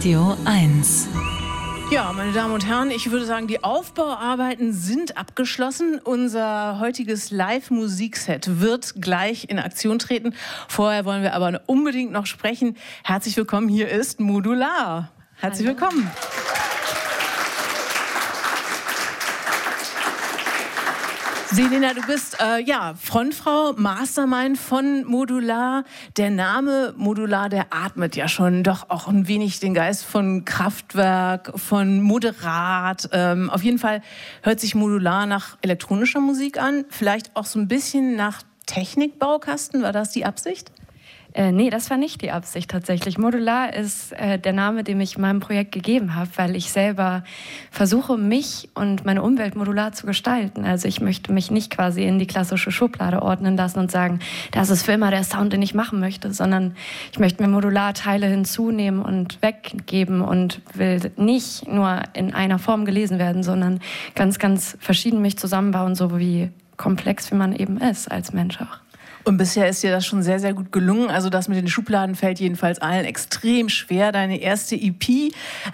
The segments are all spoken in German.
Radio 1. Ja, meine Damen und Herren, ich würde sagen, die Aufbauarbeiten sind abgeschlossen. Unser heutiges Live-Musikset wird gleich in Aktion treten. Vorher wollen wir aber unbedingt noch sprechen. Herzlich willkommen, hier ist Modular. Herzlich willkommen. Selena, du bist Frontfrau, Mastermind von Modular. Der Name Modular, der atmet ja schon doch auch ein wenig den Geist von Kraftwerk, von Moderat. Auf jeden Fall hört sich Modular nach elektronischer Musik an, vielleicht auch so ein bisschen nach Technikbaukasten. War das die Absicht? Nee, das war nicht die Absicht tatsächlich. Modular ist der Name, den ich meinem Projekt gegeben habe, weil ich selber versuche, mich und meine Umwelt modular zu gestalten. Also ich möchte mich nicht quasi in die klassische Schublade ordnen lassen und sagen, das ist für immer der Sound, den ich machen möchte, sondern ich möchte mir modular Teile hinzunehmen und weggeben und will nicht nur in einer Form gelesen werden, sondern ganz, ganz verschieden mich zusammenbauen, so wie komplex wie man eben ist als Mensch auch. Und bisher ist dir das schon sehr, sehr gut gelungen. Also das mit den Schubladen fällt jedenfalls allen extrem schwer. Deine erste EP,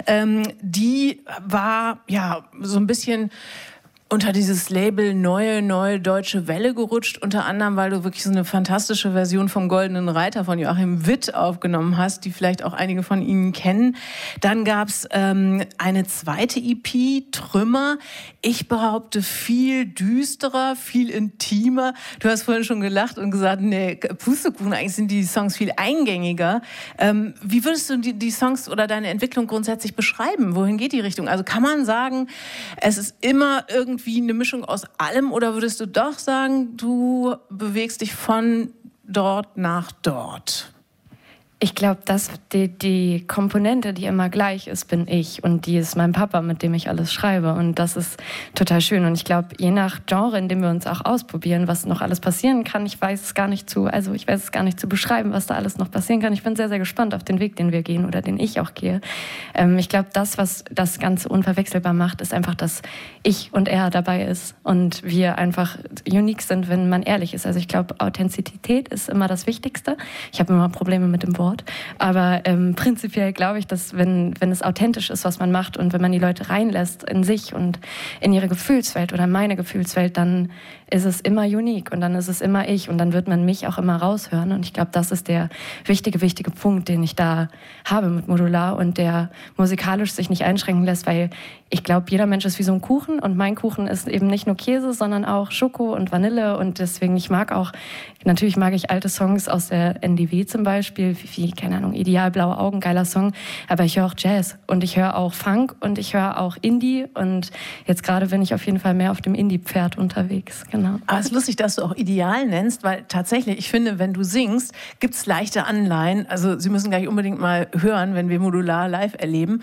die war ja so ein bisschen unter dieses Label Neue Deutsche Welle gerutscht, unter anderem, weil du wirklich so eine fantastische Version vom Goldenen Reiter von Joachim Witt aufgenommen hast, die vielleicht auch einige von Ihnen kennen. Dann gab's eine zweite EP, Trümmer. Ich behaupte, viel düsterer, viel intimer. Du hast vorhin schon gelacht und gesagt, nee, Pustekuchen, eigentlich sind die Songs viel eingängiger. Wie würdest du die Songs oder deine Entwicklung grundsätzlich beschreiben? Wohin geht die Richtung? Also kann man sagen, es ist immer irgendwie eine Mischung aus allem, oder würdest du doch sagen, du bewegst dich von dort nach dort? Ich glaube, dass die Komponente, die immer gleich ist, bin ich. Und die ist mein Papa, mit dem ich alles schreibe. Und das ist total schön. Und ich glaube, je nach Genre, in dem wir uns auch ausprobieren, was noch alles passieren kann, ich weiß es gar nicht zu beschreiben, was da alles noch passieren kann. Ich bin sehr, sehr gespannt auf den Weg, den wir gehen oder den ich auch gehe. Ich glaube, das, was das Ganze unverwechselbar macht, ist einfach, dass ich und er dabei ist. Und wir einfach unique sind, wenn man ehrlich ist. Also ich glaube, Authentizität ist immer das Wichtigste. Ich habe immer Probleme mit dem Wort. Aber prinzipiell glaube ich, dass wenn es authentisch ist, was man macht und wenn man die Leute reinlässt in sich und in ihre Gefühlswelt oder meine Gefühlswelt, dann ist es immer unique und dann ist es immer ich und dann wird man mich auch immer raushören. Und ich glaube, das ist der wichtige Punkt, den ich da habe mit Modular und der musikalisch sich nicht einschränken lässt, weil ich glaube, jeder Mensch ist wie so ein Kuchen und mein Kuchen ist eben nicht nur Käse, sondern auch Schoko und Vanille und deswegen natürlich mag ich alte Songs aus der NDW zum Beispiel, wie keine Ahnung, Ideal, Blaue Augen, geiler Song, aber ich höre auch Jazz und ich höre auch Funk und ich höre auch Indie und jetzt gerade bin ich auf jeden Fall mehr auf dem Indie-Pferd unterwegs, genau. Aber es ist lustig, dass du auch Ideal nennst, weil tatsächlich, ich finde, wenn du singst, gibt es leichte Anleihen, also Sie müssen gleich unbedingt mal hören, wenn wir Modular live erleben.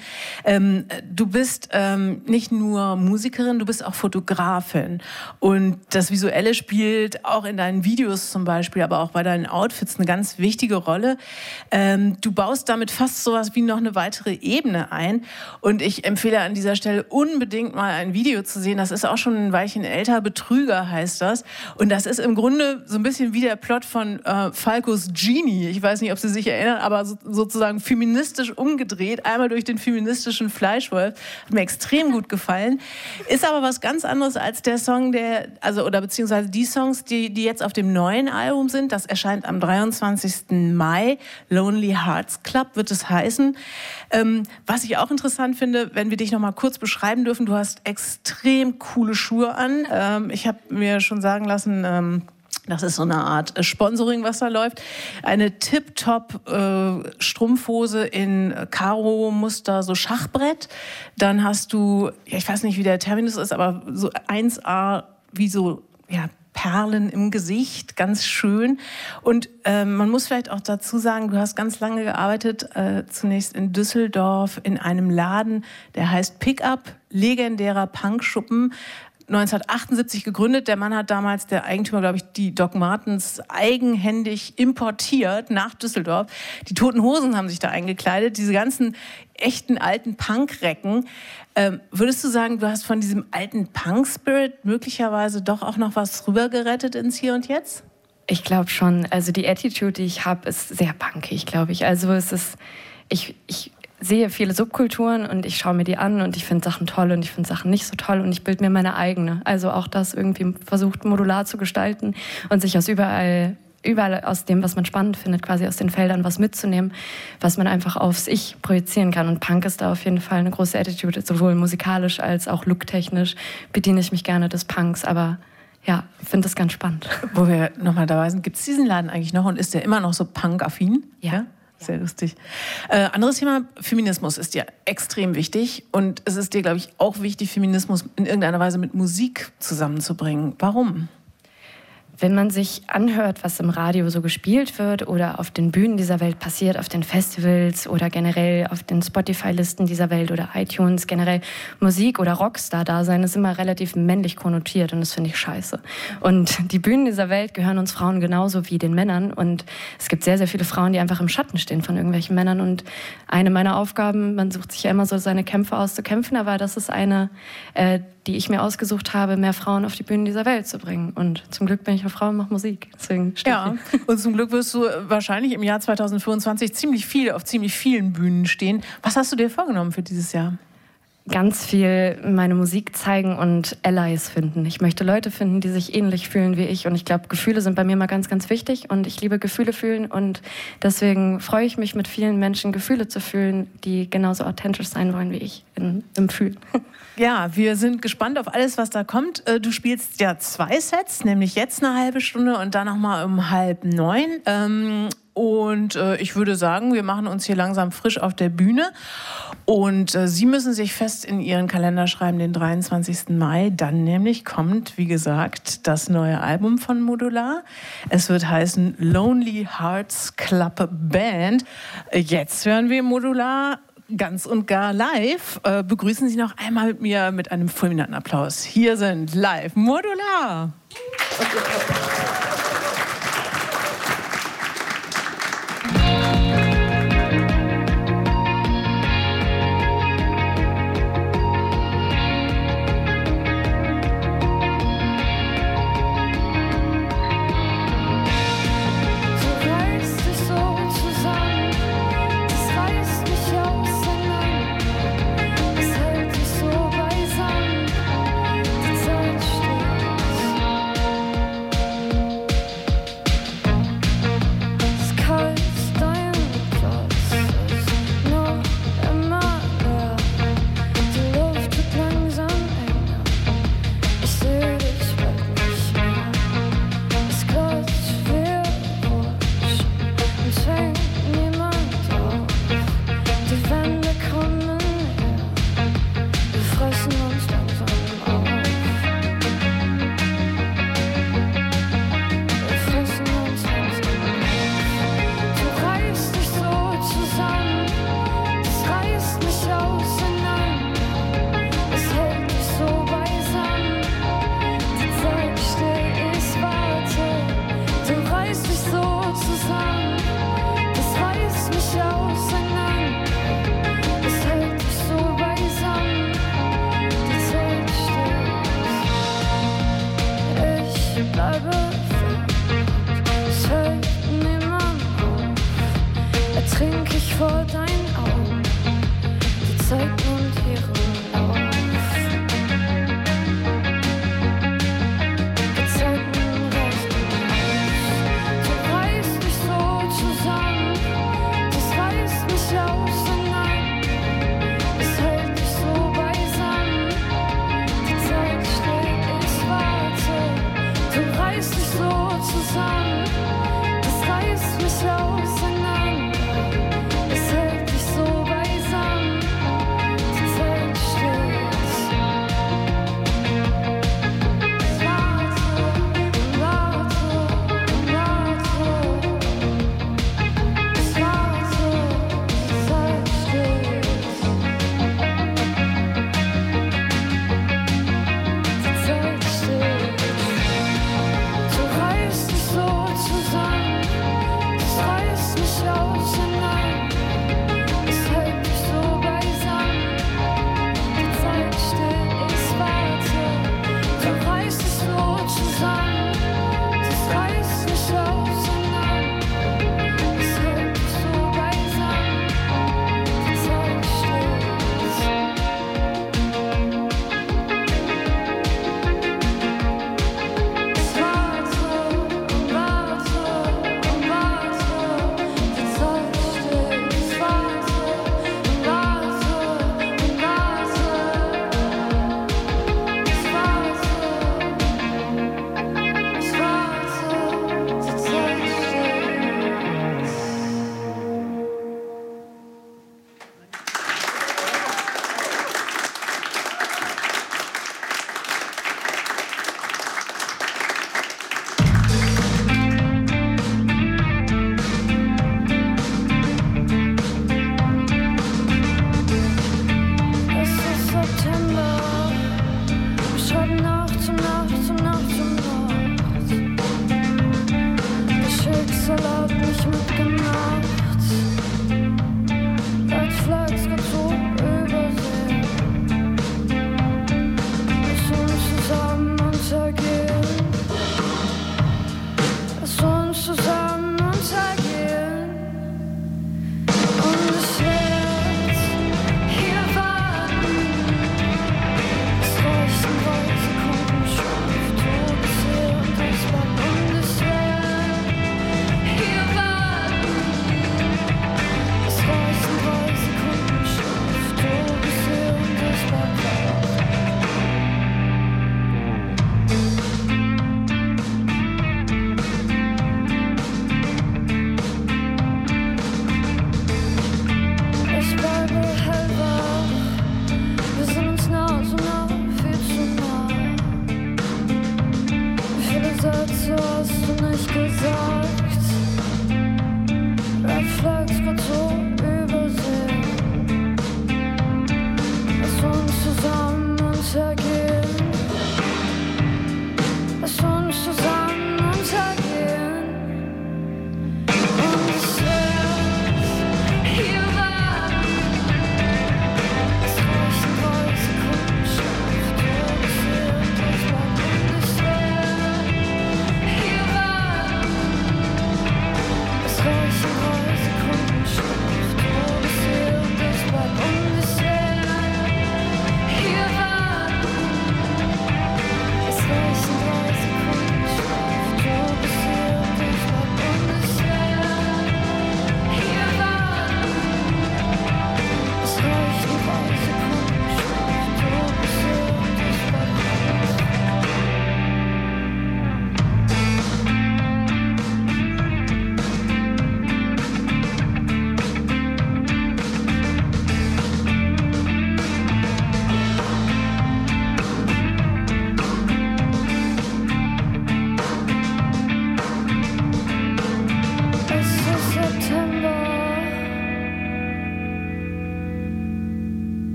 Du bist nicht nur Musikerin, du bist auch Fotografin und das Visuelle spielt auch in deinen Videos zum Beispiel, aber auch bei deinen Outfits eine ganz wichtige Rolle. Du baust damit fast sowas wie noch eine weitere Ebene ein und ich empfehle an dieser Stelle unbedingt mal ein Video zu sehen, das ist auch schon ein Weilchen älter, Betrüger heißt das und das ist im Grunde so ein bisschen wie der Plot von Falcos Genie, ich weiß nicht, ob Sie sich erinnern, aber sozusagen feministisch umgedreht, einmal durch den feministischen Fleischwolf, hat mir extrem gut gefallen, ist aber was ganz anderes als der Song, beziehungsweise die Songs, die jetzt auf dem neuen Album sind, das erscheint am 23. Mai, Lonely Hearts Club wird es heißen. Was ich auch interessant finde, wenn wir dich noch mal kurz beschreiben dürfen, du hast extrem coole Schuhe an. Ich habe mir schon sagen lassen, das ist so eine Art Sponsoring, was da läuft. Eine Tip-Top Strumpfhose in Karo-Muster, so Schachbrett. Dann hast du, ich weiß nicht, wie der Terminus ist, aber so 1A, wie so, ja, Perlen im Gesicht, ganz schön. Und man muss vielleicht auch dazu sagen, du hast ganz lange gearbeitet, zunächst in Düsseldorf in einem Laden, der heißt Pickup, legendärer Punkschuppen. 1978 gegründet. Der Mann hat damals, der Eigentümer, glaube ich, die Doc Martens eigenhändig importiert nach Düsseldorf. Die Toten Hosen haben sich da eingekleidet, diese ganzen echten alten Punkrecken. Würdest du sagen, du hast von diesem alten Punk-Spirit möglicherweise doch auch noch was rübergerettet ins Hier und Jetzt? Ich glaube schon. Also die Attitude, die ich habe, ist sehr punkig, glaube ich. Also es ist, ich sehe viele Subkulturen und ich schaue mir die an und ich finde Sachen toll und ich finde Sachen nicht so toll und ich bilde mir meine eigene. Also auch das irgendwie versucht modular zu gestalten und sich aus überall aus dem, was man spannend findet, quasi aus den Feldern was mitzunehmen, was man einfach aufs Ich projizieren kann. Und Punk ist da auf jeden Fall eine große Attitude, sowohl musikalisch als auch looktechnisch bediene ich mich gerne des Punks, aber ja, finde das ganz spannend. Wo wir nochmal dabei sind, gibt es diesen Laden eigentlich noch und ist der immer noch so punk-affin? Ja. Sehr lustig. Anderes Thema, Feminismus ist dir extrem wichtig und es ist dir, glaube ich, auch wichtig, Feminismus in irgendeiner Weise mit Musik zusammenzubringen. Warum? Wenn man sich anhört, was im Radio so gespielt wird oder auf den Bühnen dieser Welt passiert, auf den Festivals oder generell auf den Spotify-Listen dieser Welt oder iTunes, generell Musik- oder Rockstar-Dasein ist immer relativ männlich konnotiert und das finde ich scheiße. Und die Bühnen dieser Welt gehören uns Frauen genauso wie den Männern und es gibt sehr, sehr viele Frauen, die einfach im Schatten stehen von irgendwelchen Männern und eine meiner Aufgaben, man sucht sich ja immer so seine Kämpfe auszukämpfen, aber das ist eine, die ich mir ausgesucht habe, mehr Frauen auf die Bühnen dieser Welt zu bringen. Und zum Glück bin ich eine Frau und mache Musik. Deswegen ja, und zum Glück wirst du wahrscheinlich im Jahr 2025 auf ziemlich vielen Bühnen stehen. Was hast du dir vorgenommen für dieses Jahr? Ganz viel meine Musik zeigen und Allies finden. Ich möchte Leute finden, die sich ähnlich fühlen wie ich. Und ich glaube, Gefühle sind bei mir mal ganz, ganz wichtig. Und ich liebe Gefühle fühlen. Und deswegen freue ich mich, mit vielen Menschen Gefühle zu fühlen, die genauso authentisch sein wollen wie ich im Fühlen. Ja, wir sind gespannt auf alles, was da kommt. Du spielst ja 2 Sets, nämlich jetzt eine halbe Stunde und dann nochmal um 8:30. Und ich würde sagen, wir machen uns hier langsam frisch auf der Bühne. Und Sie müssen sich fest in Ihren Kalender schreiben, den 23. Mai. Dann nämlich kommt, wie gesagt, das neue Album von Modular. Es wird heißen Lonely Hearts Club Band. Jetzt hören wir Modular ganz und gar live. Begrüßen Sie noch einmal mit mir mit einem fulminanten Applaus. Hier sind live Modular.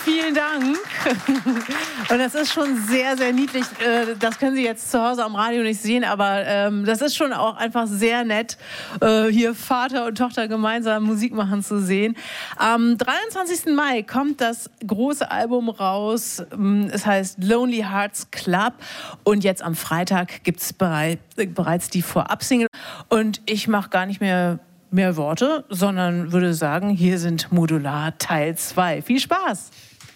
vielen Dank. Und das ist schon sehr, sehr niedlich. Das können Sie jetzt zu Hause am Radio nicht sehen, aber das ist schon auch einfach sehr nett, hier Vater und Tochter gemeinsam Musik machen zu sehen. Am 23. Mai kommt das große Album raus. Es heißt Lonely Hearts Club. Und jetzt am Freitag gibt es bereits die Vorab-Single. Und ich mache gar nicht mehr Worte, sondern würde sagen, hier sind Modular Teil 2. Viel Spaß!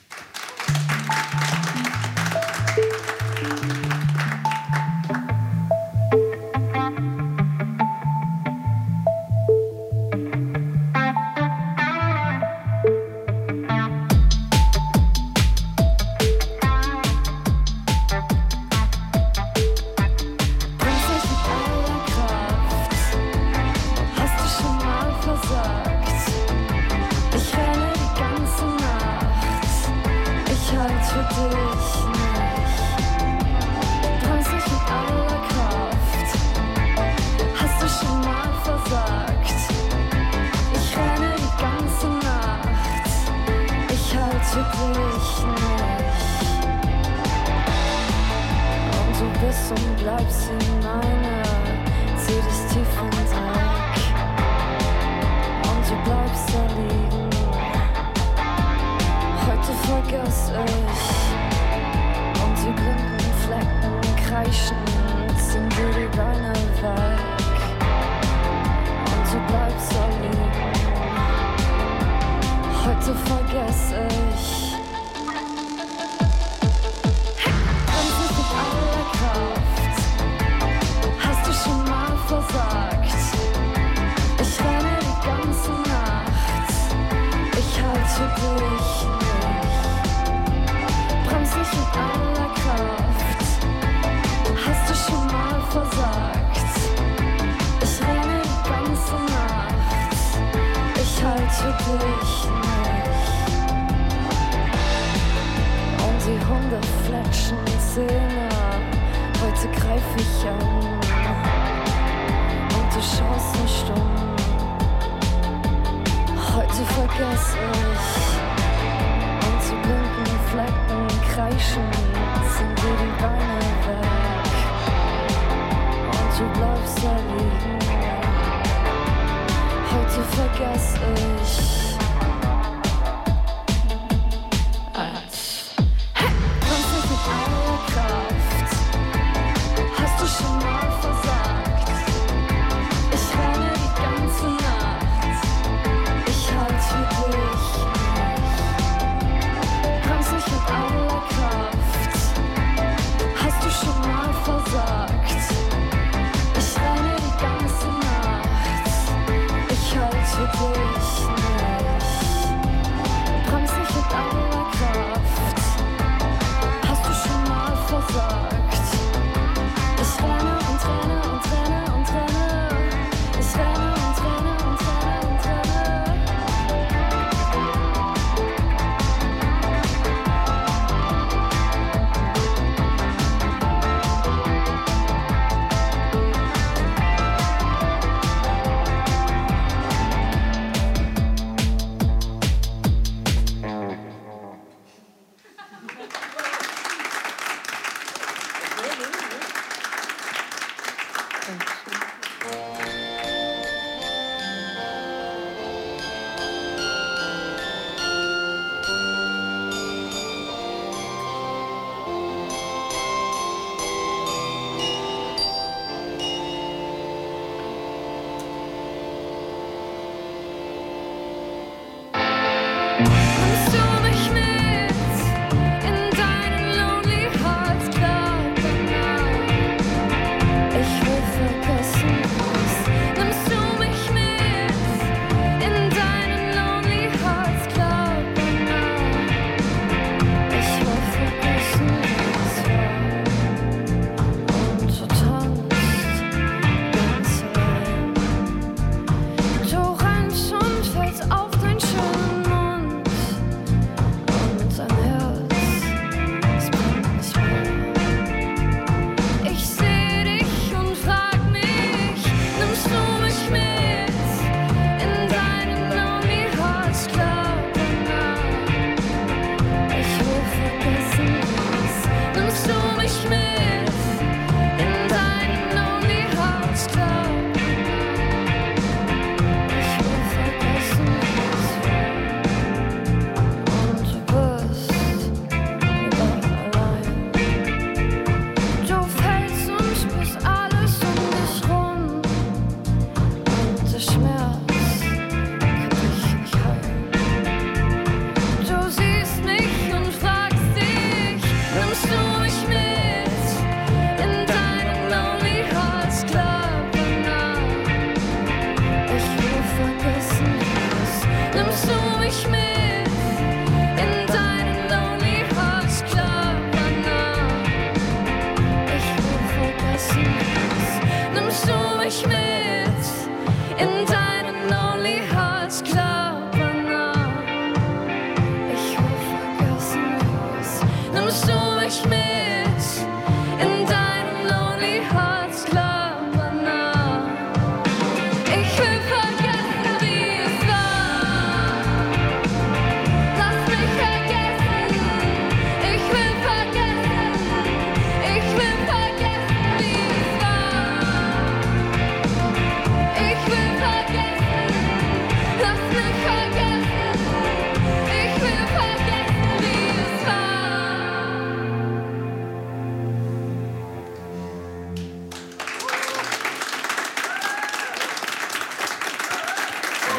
Und bleibst in meiner, zieh dich tief ins Eck und du bleibst da liegen. Heute vergess ich und die blinden Flecken kreischen, ziehen dir die Beine weg und du bleibst da liegen. Heute vergess ich. Versagt. Ich renne die ganze Nacht, ich halte dich nicht. Bremst nicht mit aller Kraft, hast du schon mal versagt. Ich renne die ganze Nacht, ich halte dich nicht. Und die Hunde fletschen Zähne, heute greif ich an. Du schaust nur stumm, heute vergess ich. Und die blinden Flecken kreischen, ziehen dir die Beine weg. Und du bleibst da liegen, heute vergess ich. Kommst nicht mit aller Kraft, hast du schon mal versagt. Ich renne die ganze Nacht, ich halte dich nicht. Bremst nicht mit aller Kraft, hast du schon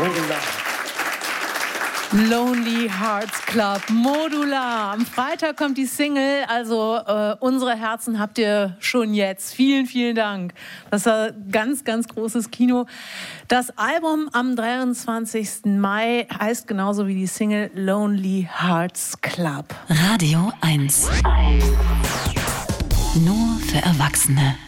Modular. Lonely Hearts Club, Modular. Am Freitag kommt die Single, also unsere Herzen habt ihr schon jetzt. Vielen, vielen Dank. Das war ganz, ganz großes Kino. Das Album am 23. Mai heißt genauso wie die Single Lonely Hearts Club. Radio 1. Nur für Erwachsene.